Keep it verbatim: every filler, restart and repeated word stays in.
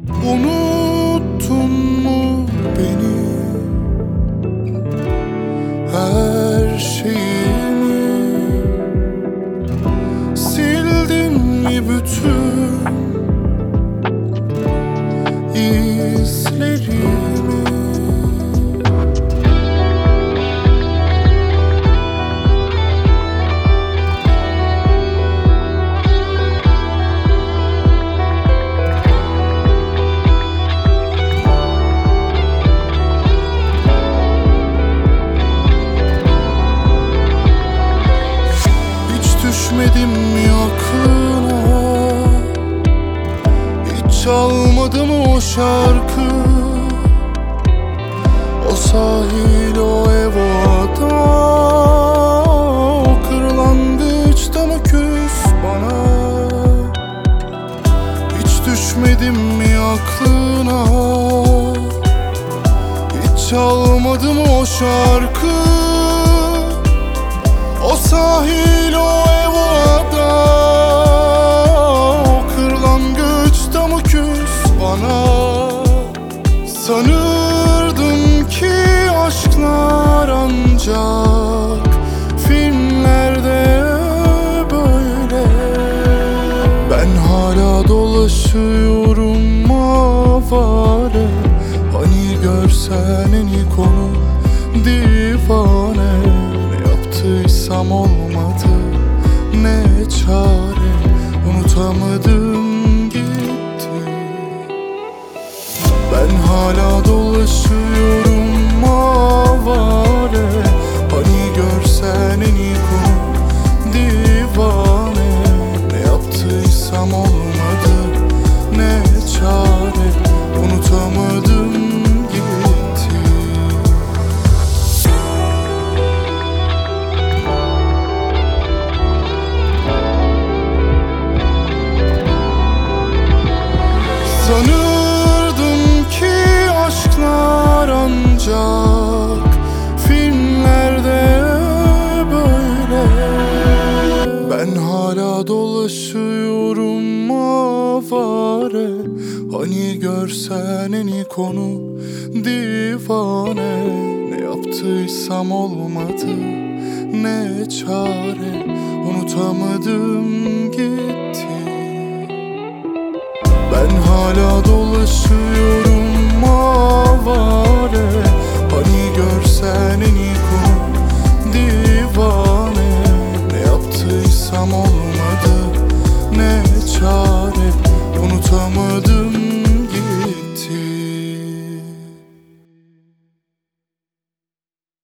Unuttun mu beni, her şeyimi? Sildin mi bütün izlerimi? Düşmedim mi aklına? Hiç çalmadı mı o şarkı? O sahil, o ev, o ada, o kırlangıçta mı küs bana? Hiç düşmedim mi aklına? Hiç çalmadı mı o şarkı? O sahil, o ev, o ada, o kırlangıçta mı küs bana? Sanırdım ki aşklar ancak filmlerde böyle. Ben hala dolaşıyorum avare, hani görsen en iyi konu divane. Yaptıysam olmadı, ne çare, unutamadım gitti. Ben hala dolaşıyorum avare, hani görsen en iyi konu divane. Ne yaptıysam olmadı, ne çare, unutamadım gitti. Sanırdım ki aşklar ancak filmlerde böyle. Ben hala dolaşıyorum avare, hani görsen en iyi konu divane. Ne yaptıysam olmadı, ne çare, unutamadım gitti. Ben hala